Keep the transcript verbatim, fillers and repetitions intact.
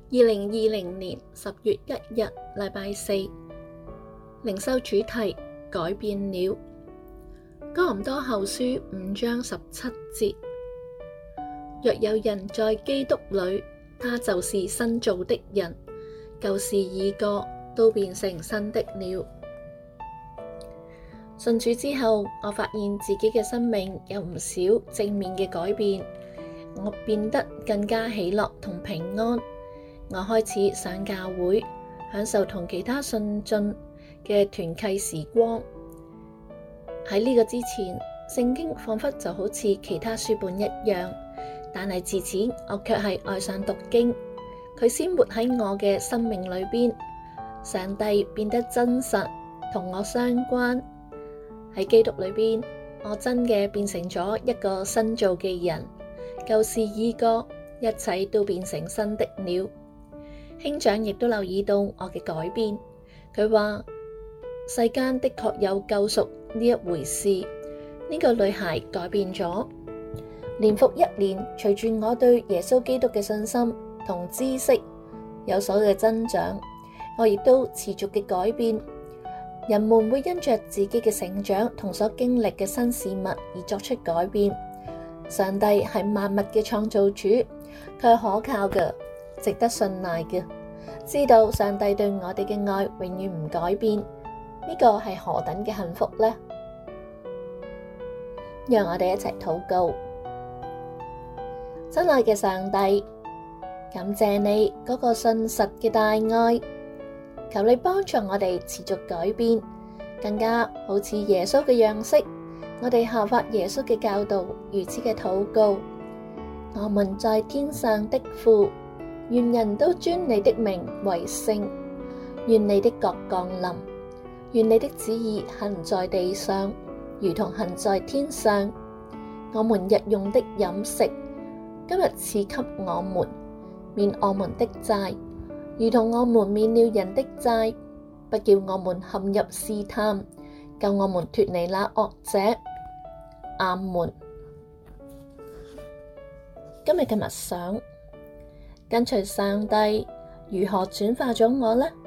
二零二零年十月一日，禮拜四，靈修主題改變了。哥林多後書五章十七節：若有人在基督裏，他就是新造的人，舊事已過，都變成新的了。信主之後，我發現自己嘅生命有唔少正面嘅改變，我變得更加喜樂同平安。我開始上教會，享受同其他信眾嘅團契時光。喺呢個之前，聖經仿佛就好似其他書本一樣，但係自此我卻係愛上讀經，佢先活喺我嘅生命裏邊，上帝變得真實，同我相關。喺基督裏邊，我真嘅變成咗一個新造嘅人，舊事已過，一切都變成新的了。兄長亦都留意到我嘅改變，佢話世間的確有救贖呢一回事。呢個女孩改變咗，年復一年，隨住我對耶穌基督嘅信心同知識有所嘅增長，我亦都持續嘅改變。人們會因着自己嘅成長同所經歷嘅新事物而作出改變。上帝係萬物嘅創造主，佢係可靠嘅，值得信賴嘅。知道上帝對我哋嘅愛永遠唔改變，呢個係何等嘅幸福呢？讓我哋一齊禱告。親愛嘅上帝，感謝你嗰個信實嘅大愛，求你幫助我哋持續改變，更加好似耶穌嘅樣式。我哋效法耶穌嘅教導，如此嘅禱告。我們在天上的父，願人都尊你的名為聖，願你的國降臨，願你的旨意行在地上，如同行在天上。我們日用的飲食，今日賜給我們，免我們的債，如同我們免了人的債，不叫我們陷入試探，救我們脫離那惡者。阿門。今日嘅默想，跟隨上帝如何轉化咗我呢？